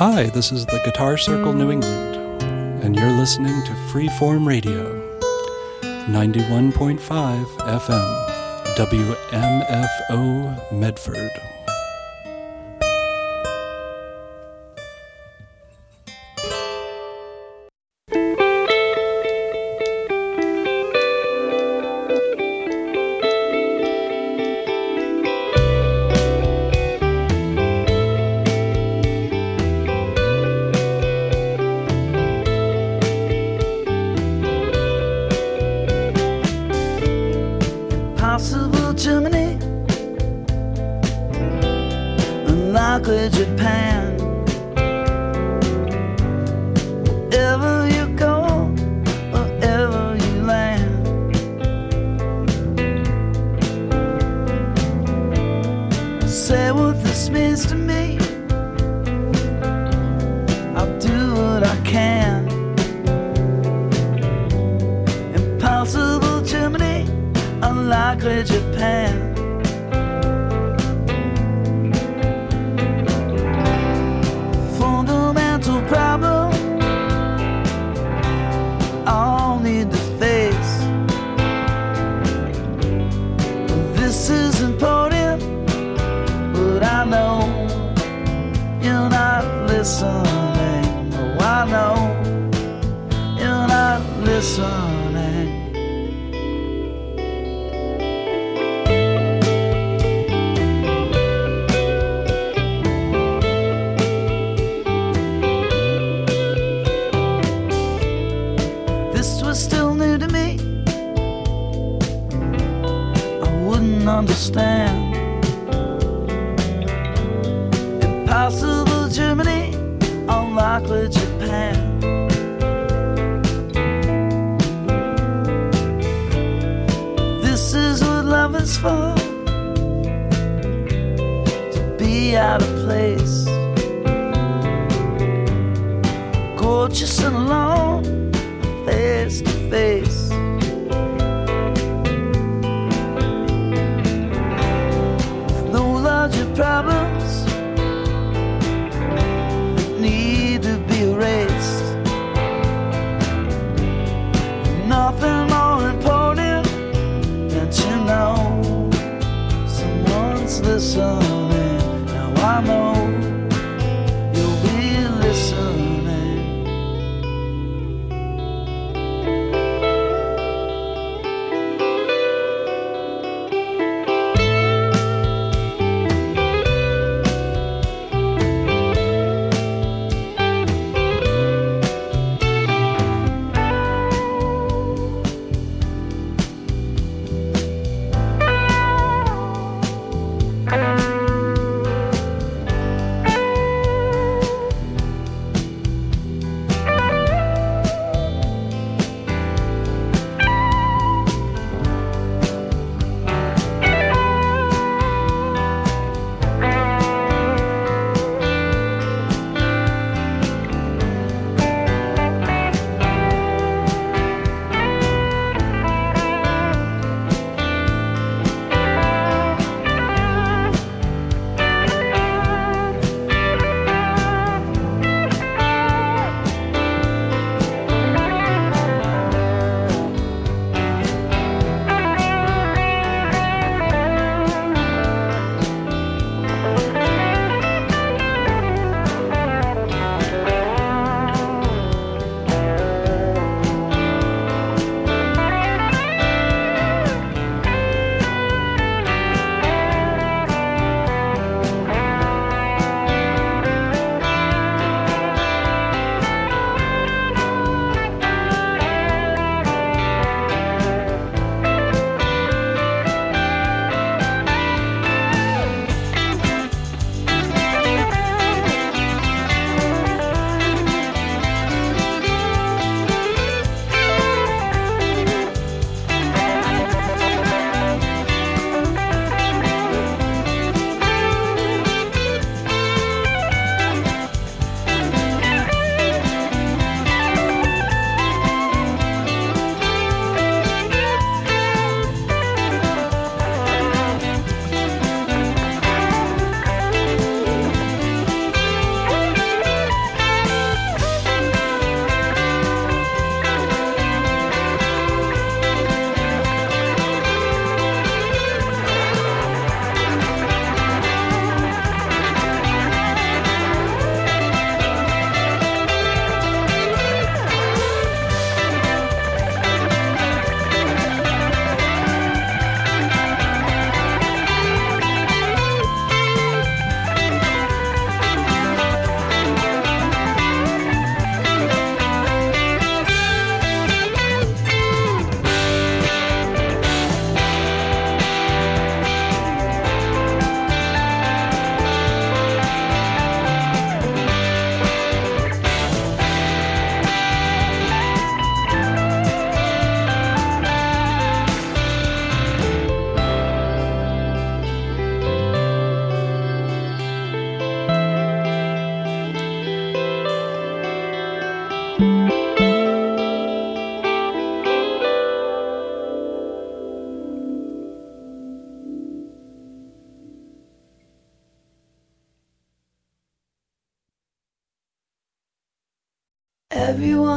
Hi, this is the Guitar Circle New England, and you're listening to Freeform Radio, 91.5 FM, WMFO Medford.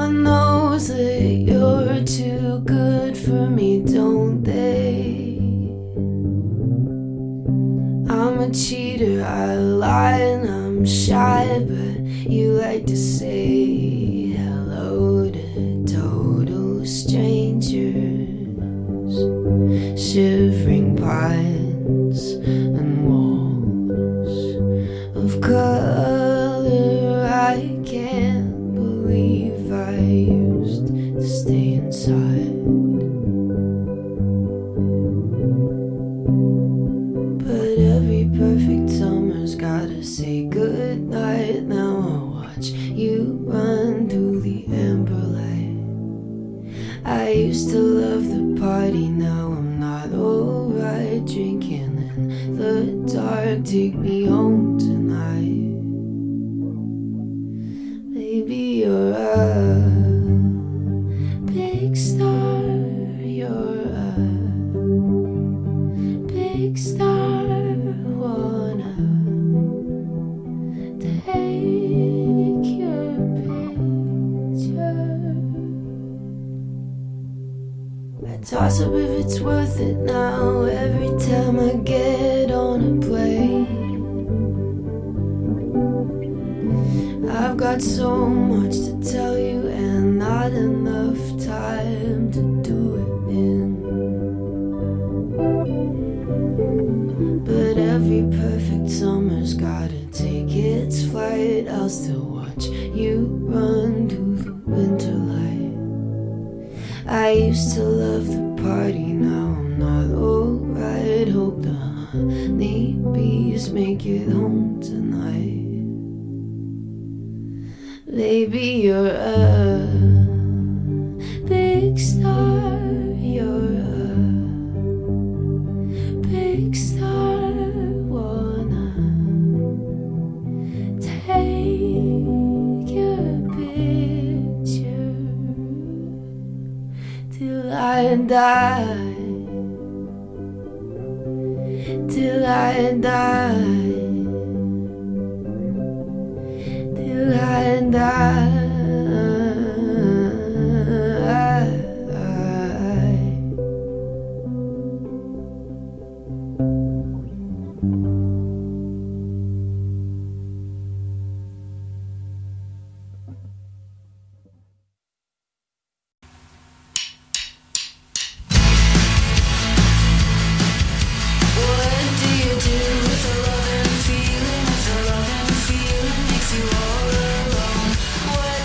Everyone knows that you're too good for me, don't they? I'm a cheater, I lie and I'm shy, but you like to say hello to total strangers. Shivering pines and walls of color, I can't believe I used to stay inside. But every perfect summer's gotta say goodnight. Now I'll watch you run through the amber light. I used to love the party, now I'm not alright. Drinking in the dark, take me home tonight. Baby, you're a big star, you're a big star. Wanna take your picture. I toss up if it's worth it now every time I get on a plane. I've got so much to tell you and not enough time to do it in. But every perfect summer's gotta take its flight. I'll still watch you run through the winter light. I used to love the party, now I'm not alright. Hope the honey bees make it home tonight. Baby, you're a big star, you're a big star. Wanna take your picture till I die, till I die, till I die. What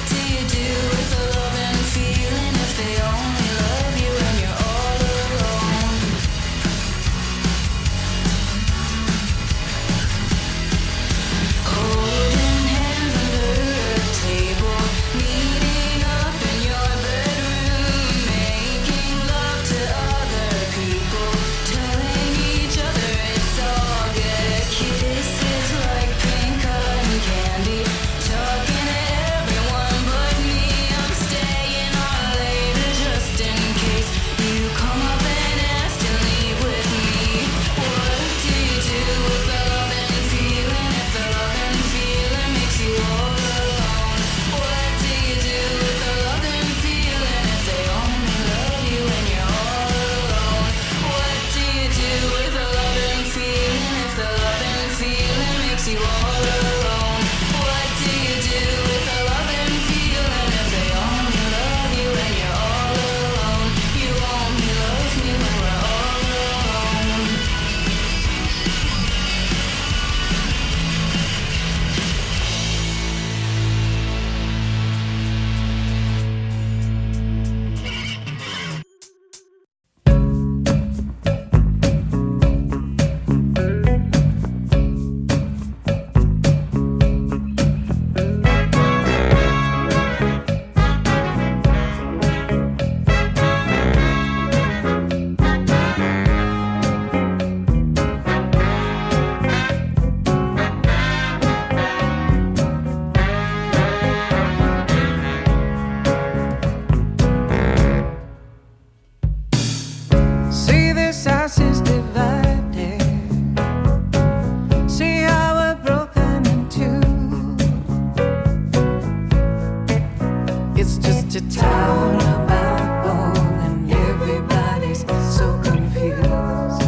a town about bone, and everybody's so confused.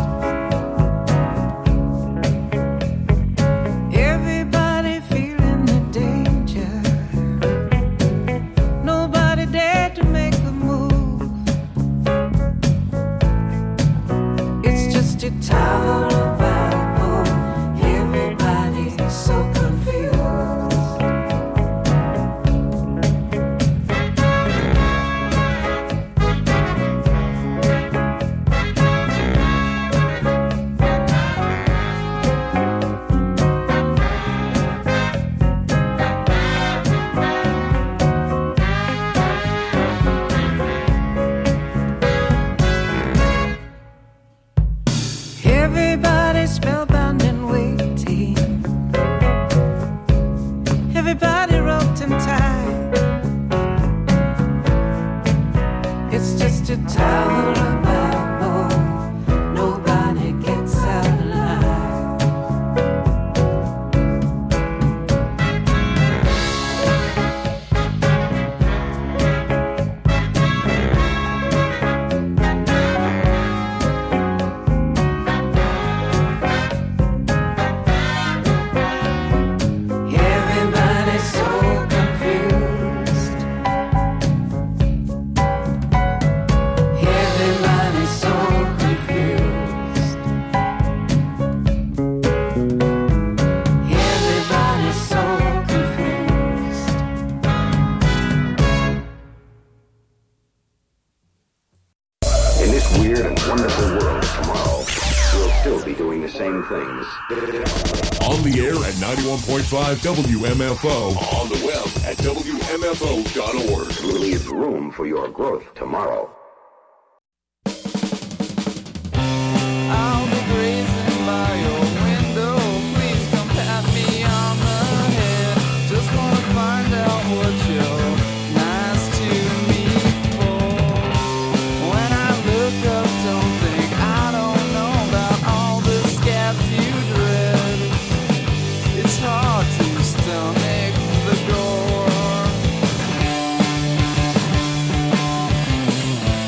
Everybody feeling the danger. Nobody dared to make the move. It's just a town about bone. Everybody's so confused. Everybody spellbound and waiting. Everybody roped and tied. It's just a town about bone. Nobody gets out alive. Everybody's so confused. Everybody's so confused. Everybody's so confused. In this weird and wonderful world tomorrow, we'll still be doing the same things. On the air at 91.5 WMFO. On the web at WMFO.org. Leave room for your growth tomorrow. I'll be grazing by your window. Please come pat me on the head. Just wanna find out what you're nice to me for. When I look up, don't think I don't know about all the scabs you dread. It's hard to stomach the gore.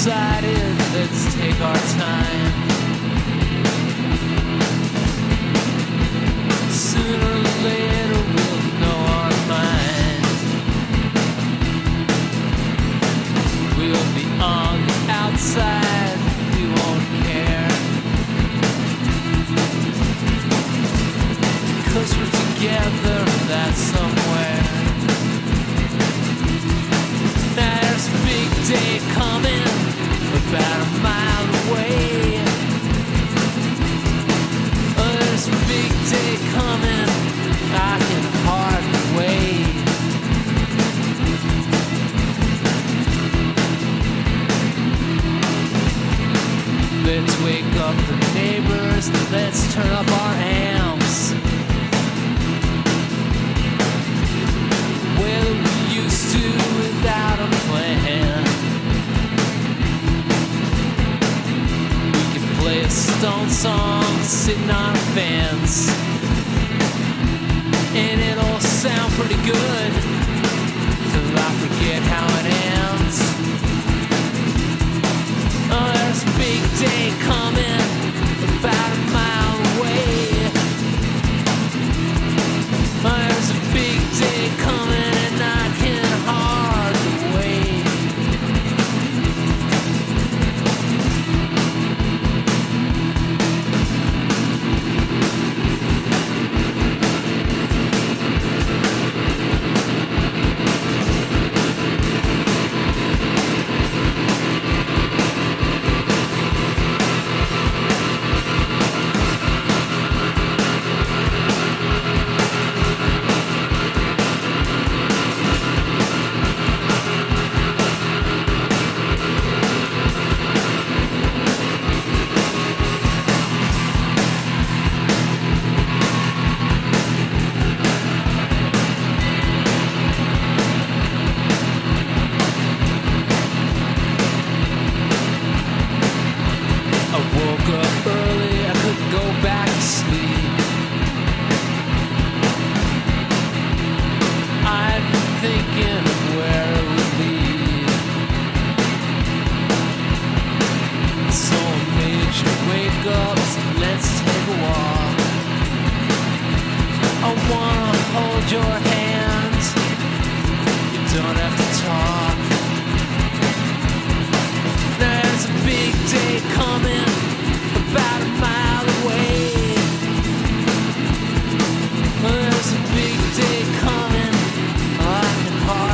decided, let's take our time. Sooner or later we'll know our mind. We'll be on the outside, we won't care. 'Cause we're together, that's somewhere. Now there's a big day coming, about a mile away. Oh, there's a big day coming, I can hardly wait. Let's wake up the neighbors, let's turn up our amps. Well, we used to without a plan. We could play a Stone song sitting on a fence, and it'll sound pretty good till I forget how it ends. Oh, there's a big day coming, about a mile away. Oh, there's a big day coming, and I can hardly wait. There's a big day coming, I can hardly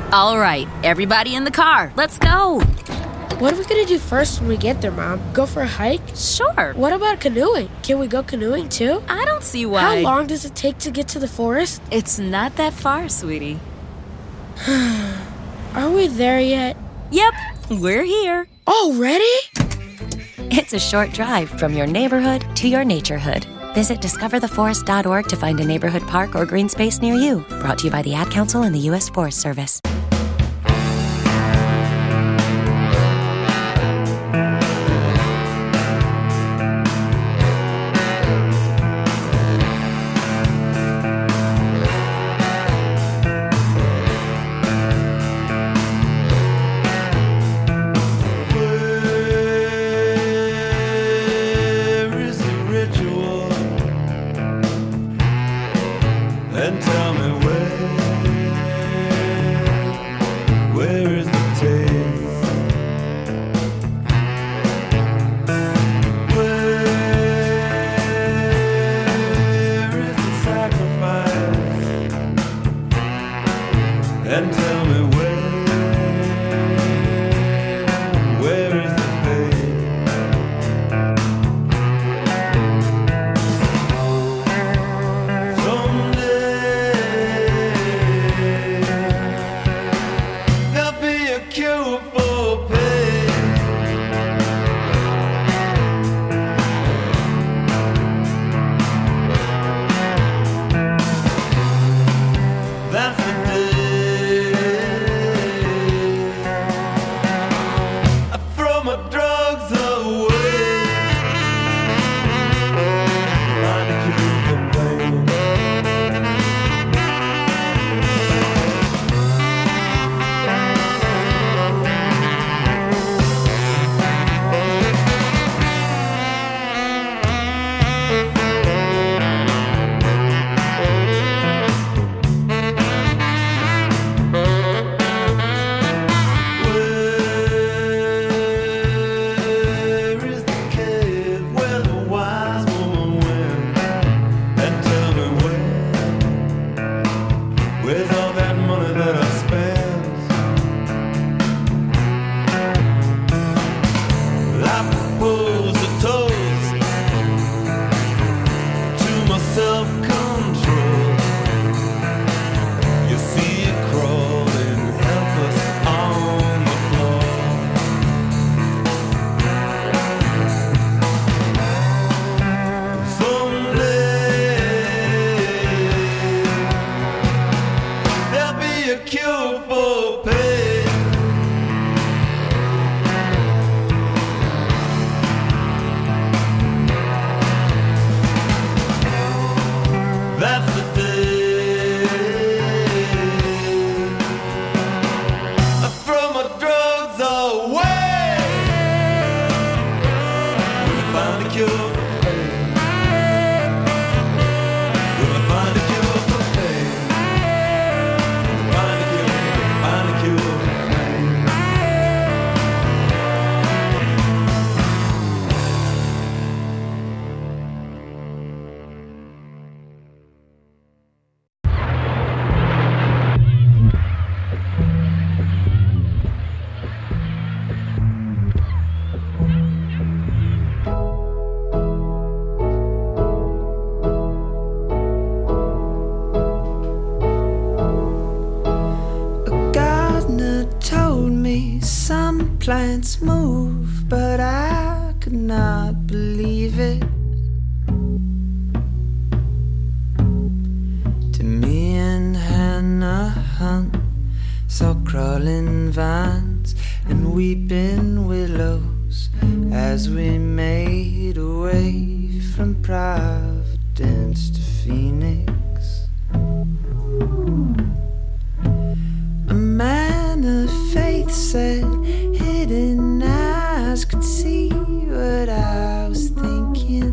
All right, everybody in the car, let's go. What are we gonna do first when we get there, Mom? Go for a hike? Sure. What about canoeing? Can we go canoeing too? I don't see why. How long does it take to get to the forest? It's not that far, sweetie. Are we there yet? Yep, we're here. Already? It's a short drive from your neighborhood to your naturehood. Visit discovertheforest.org to find a neighborhood park or green space near you. Brought to you by the Ad Council and the U.S. Forest Service. Plants move, but I could not believe it. To me and Hannah Hunt saw crawling vines and weeping willows as we made our way from Providence to Phoenix. A man of faith said hidden eyes could see what I was thinking.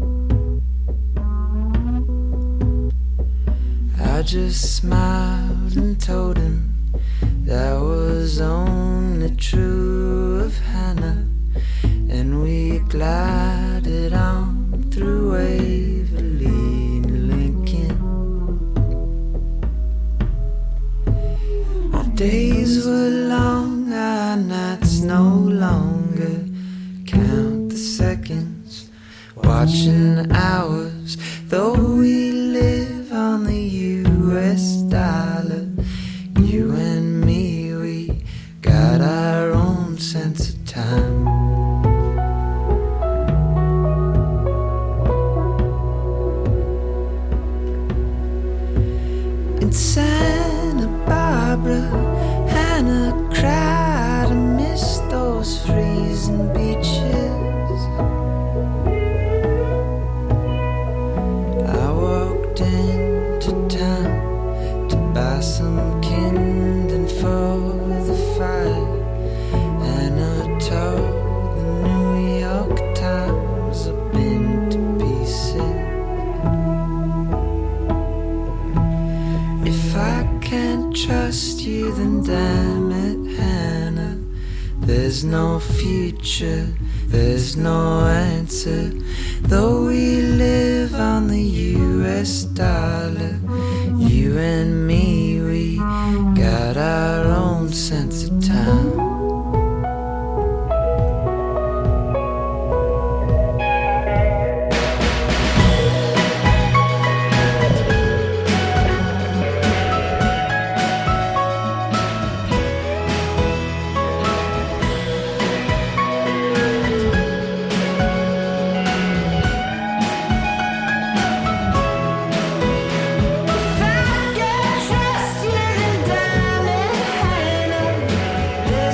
I just smiled and told him that was only true of Hannah, and we glided on through Waverly to Lincoln. The day no longer count the seconds, watching the hours, though we live on the US dollar. You and me, we got our own sense of time. In Santa Barbara, Hannah cried and missed those freezing beaches. I walked into town to buy some kindling for the fire, and I told the New York Times I've been to pieces. If I can't trust you, then damn it, Hannah, there's no future, there's no answer. Though we live on the US dollar, you and me, we got our own sense of time. If I can trust you, then damn it, Hannah,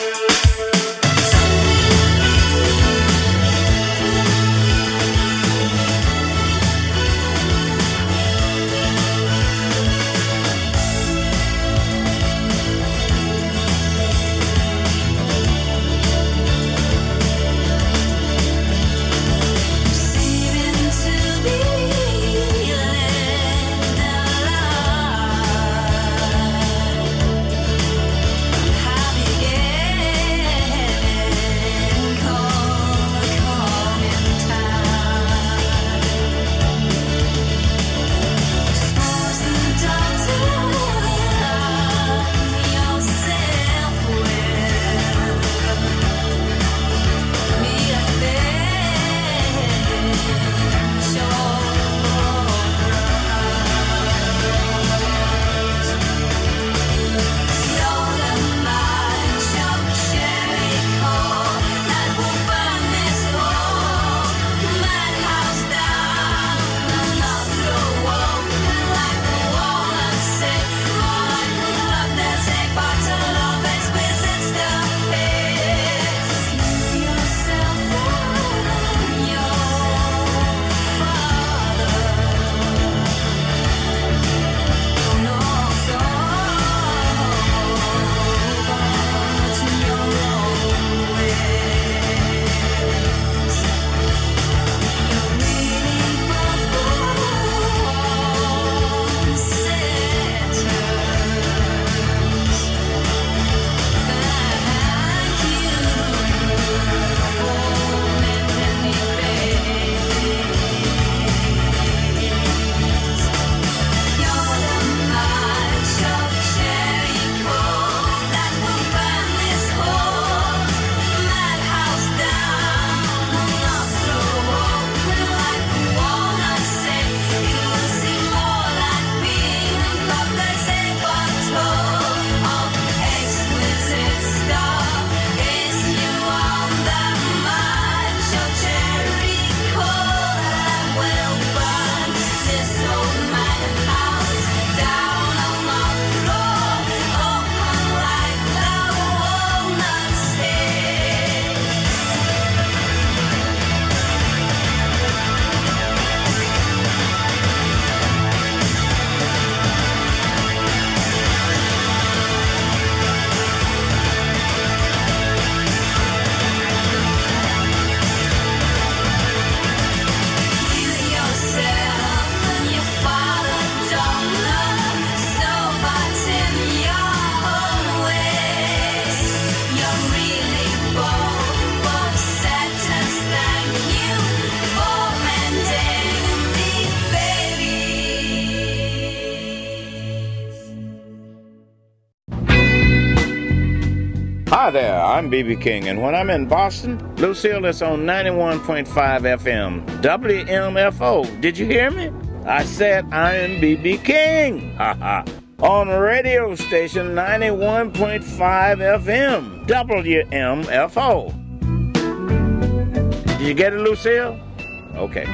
Hi there, I'm B.B. King, and when I'm in Boston, Lucille is on 91.5 FM, WMFO. Did you hear me? I said I am B.B. King. On radio station 91.5 FM, WMFO. Did you get it, Lucille? Okay.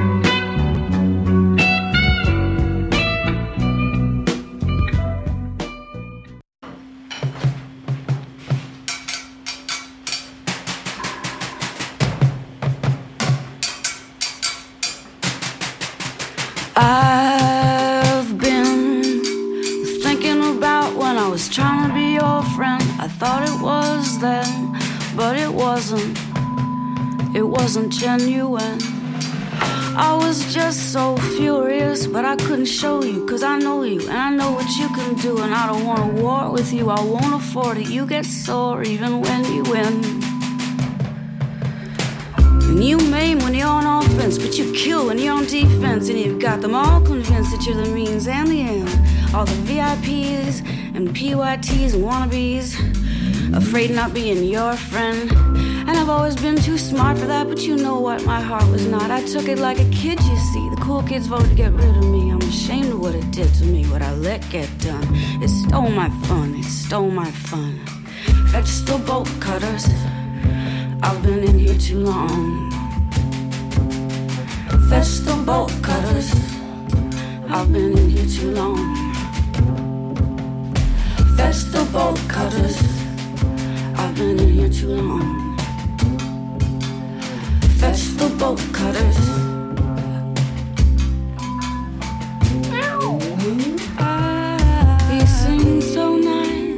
I've been thinking about when I was trying to be your friend. I thought it was then, but it wasn't. It wasn't genuine. I was just so furious, but I couldn't show you, 'cause I know you, and I know what you can do, and I don't want to war with you, I won't afford it. You get sore even when you win. And you maim when you're on offense, but you kill when you're on defense. And you've got them all convinced that you're the means and the end. All the VIPs and PYTs and wannabes, afraid of not being your friend. And I've always been too smart for that, but you know what, my heart was not. I took it like a kid, you see. The cool kids voted to get rid of me. I'm ashamed of what it did to me, what I let get done. It stole my fun, it stole my fun. Fetch the bolt cutters, I've been in here too long. Fetch the bolt cutters, I've been in here too long. Fetch the bolt cutters, I've been in here too long. Vegetable cutters. He sings so nice.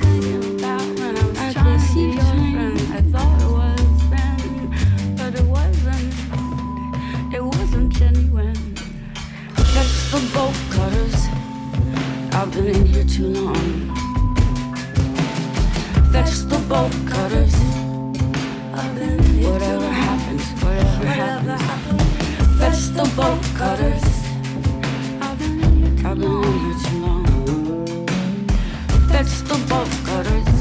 I could see friend. I thought it was then, but it wasn't. It wasn't genuine. Vegetable cutters. I've been in here too long. Vegetable cutters. Whatever happens, whatever happens. Vegetable cutters. I've been in here too long. Vegetable cutters.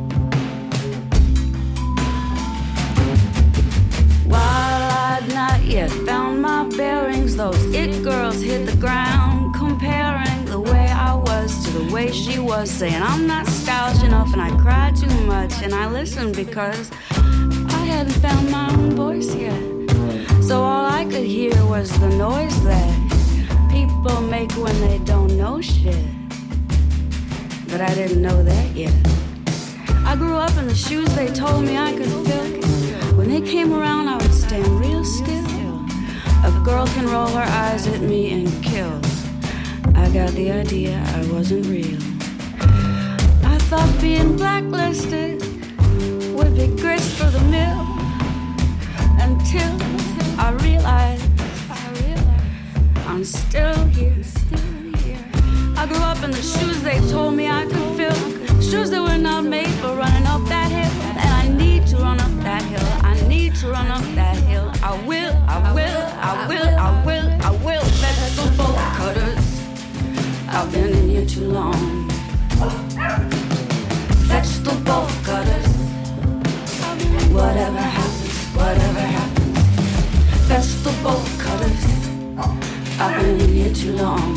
While I'd not yet found my bearings, those it girls hit the ground, comparing the way I was to the way she was, saying I'm not stylish enough and I cry too much, and I listened because I hadn't found my own voice yet. So all I could hear was the noise that people make when they don't know shit. But I didn't know that yet. I grew up in the shoes they told me I could fill. When they came around, I would stand real still. A girl can roll her eyes at me and kill. I got the idea I wasn't real. I thought being blacklisted would be grist for the mill, until I realized I'm still here. I grew up in the shoes they told me I could fill, shoes that were not made for running up that hill, and I need to run up that hill. I need to run up that hill. I will. Vegetable cutters. I've been in here too long. Vegetable cutters. Whatever happens. Vegetable cutters. I've been in here too long.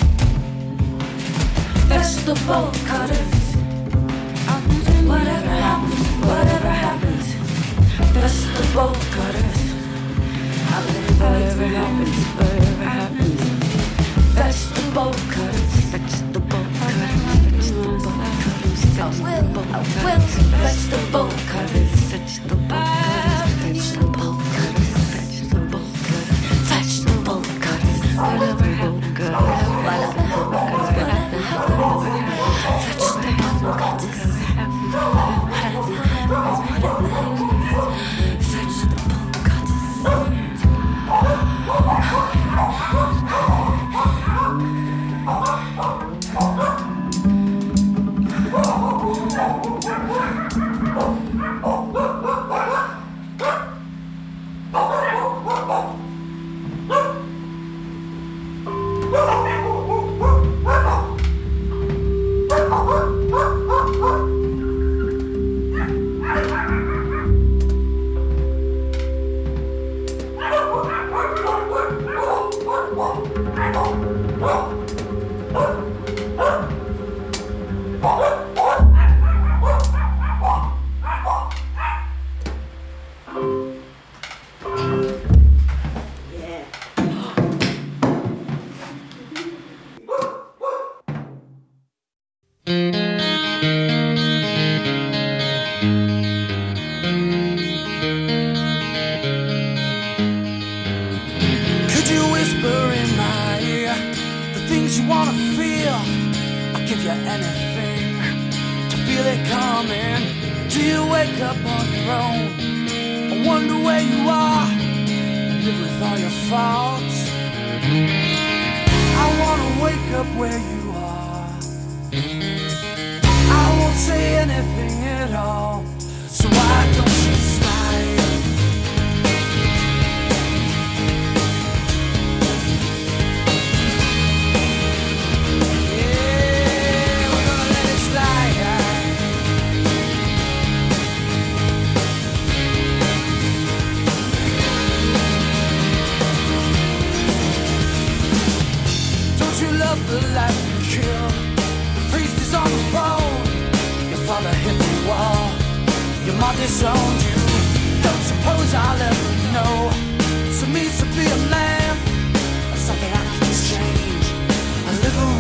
Vegetable cutters. Whatever happens. Vegetable cutters. Whatever happens. Vegetable cutters. Vegetable cutters. I will. Vegetable cutters. Vegetable cutters. Whatever happens.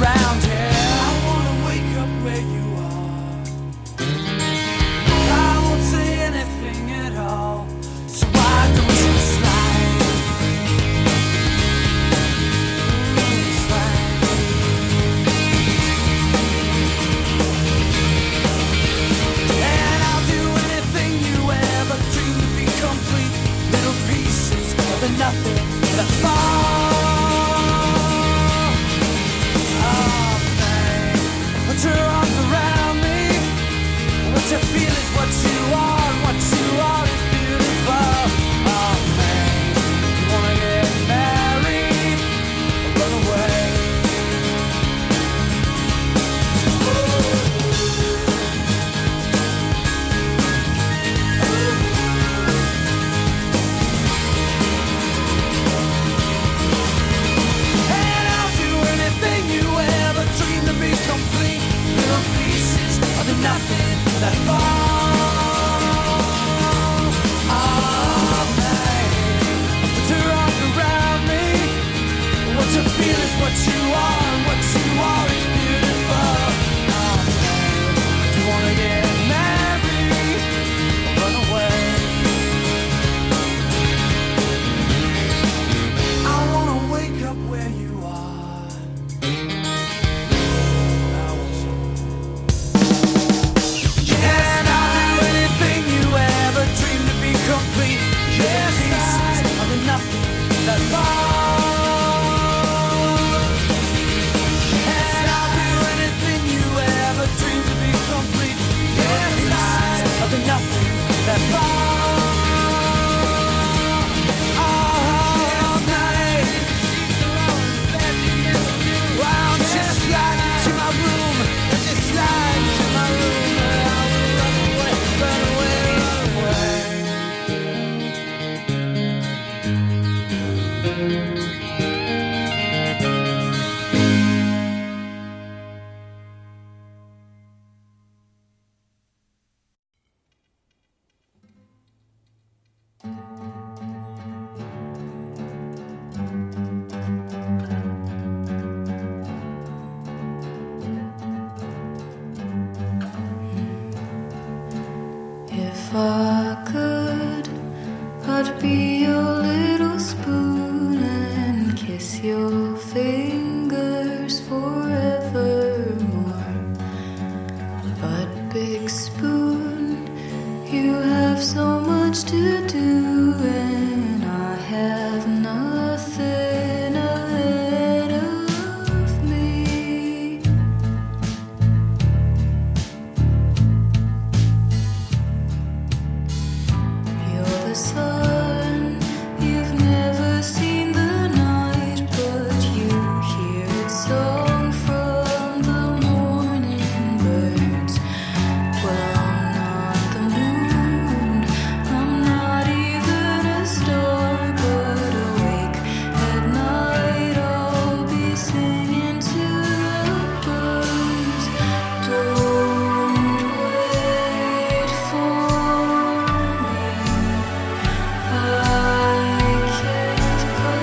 I that fall all night. Well, just slide into my room, just slide into my room, and I will run away, run away, run away. If I could, I'd be your little spoon and kiss your fingers forevermore. But big spoon, you have so much to do, and I have nothing ahead of me. You're the sun, you've never seen the night, but you hear its song from the morning birds. Well, I'm not the moon, I'm not even a star, but awake at night I'll be singing to the birds. Don't wait for me, I can't go.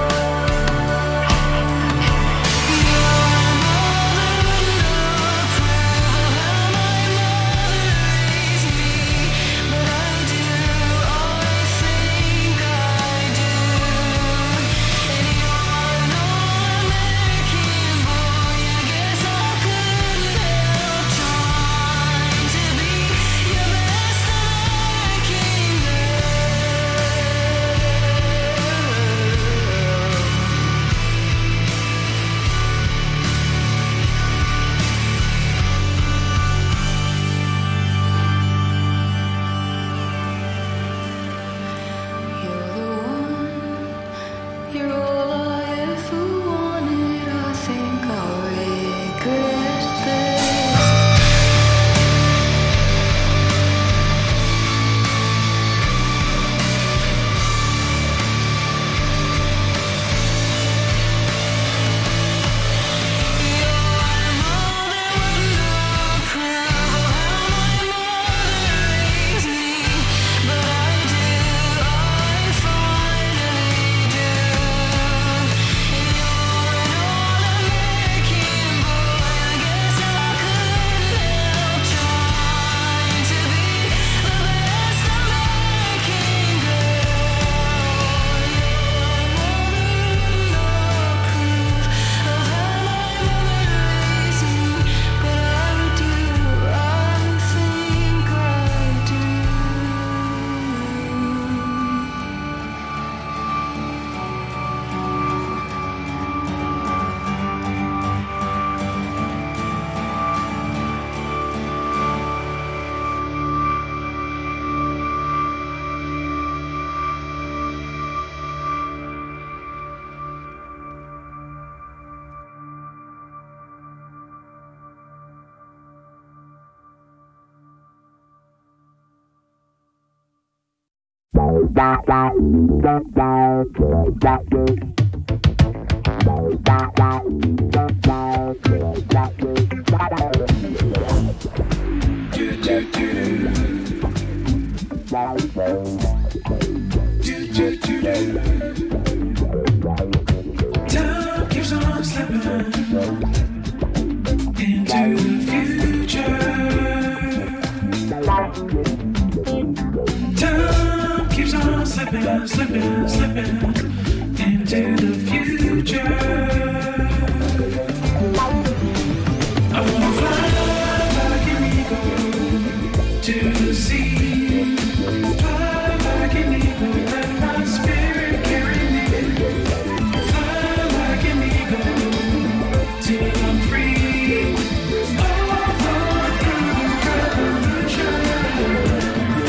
You're the one, you're all I ever wanted. I think I'll regret this. Time keeps on slipping into the future. Time keeps on slipping, slipping, slipping into the future. I wanna fly like an eagle to the sea. Fly like an eagle, let my spirit carry me. Fly like an eagle till I'm free. All through the revolution.